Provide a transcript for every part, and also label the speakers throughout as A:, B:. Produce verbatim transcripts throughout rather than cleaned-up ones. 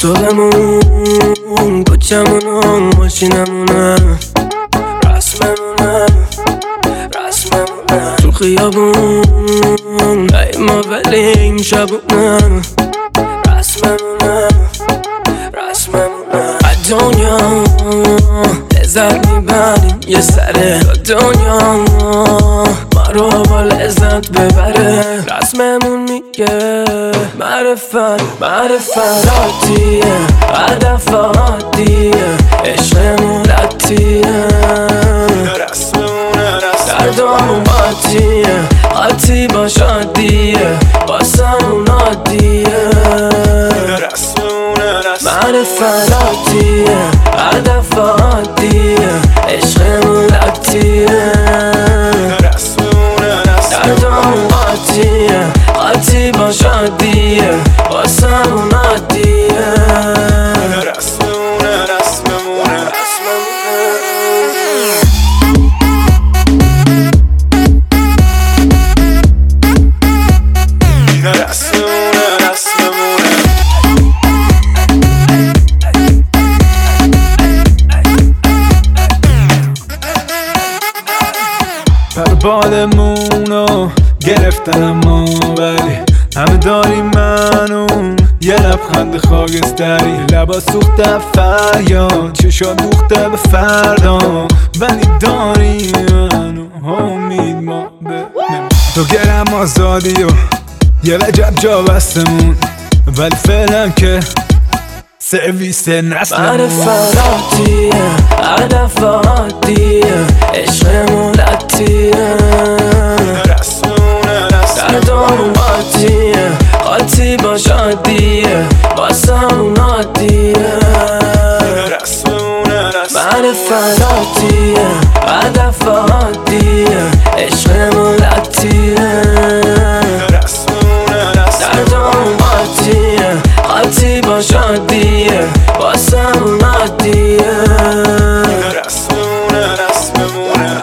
A: تو بمون، کوچمونم ماشینمونم، رسممونم رسممونم تو خیابون، ای ما ولیم شبونم، رسممونم رسممونم. از دنیا لذت میبریم یه سره، تا دنیا ما رو با لذت ببره. رسممون میگه معرفت معرفت عادیه، هدف عادیه، عشقمون لطیه،
B: رسممونه
A: دردامون عادیه، عادی باش عادیه، واسمون عادیه.
B: رسممونه
A: معرفت عادیه، هدف عادیه، عشقمون لطیه، دردامون عادیه، عادی باش عادیه، واسمون عادیه.
B: رسممونه رسممونه رسممونه رسممونه پربالمونو گرفتن اما ولی همه داری منو یه لبخند خاکستری، لبا سوخته فریاد، چشا دوخته به فردا، ولی داری منو امید ما به تو گرم آزادی و یه وجب جا بستمون، ولی فعلا که سرویس نسلمون.
A: معرفت عادیه، هدف عادیه، عشقمون لطیه، دردامون عادیه، عادی باش عادیه، واسمون عادیه. معرفت عادیه، هدف عادیه، عشقمون لطیه، دردامون عادیه، عادی باش عادیه، واسمون عادیه.
B: رسممونه رسممونه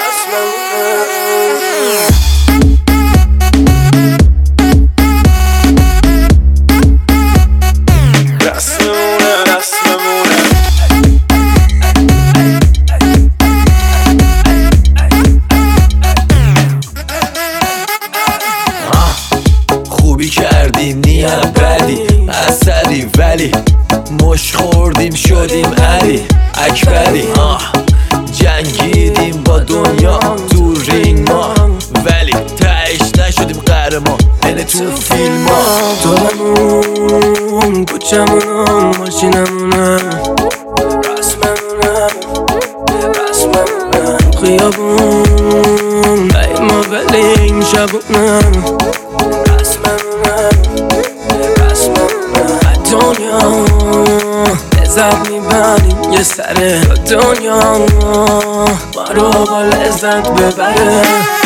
C: خوبی کردیم نیت بدی اثری، ولی مش خوردیم شدیم علی اکبری. آه جنگیدیم با دنیا تو رینگ ما، ولی تهش نشدیم قهرمان اینه تو فیلم ها.
A: تو بمون، کوچمونم ماشینمونم، رسممونم رسممونم خیابون، ای ما ولیم شبونم، رسممونم رسممونم. از دنیا لذت میبریم یه سره، تا دنیا ما رو با لذت ببره.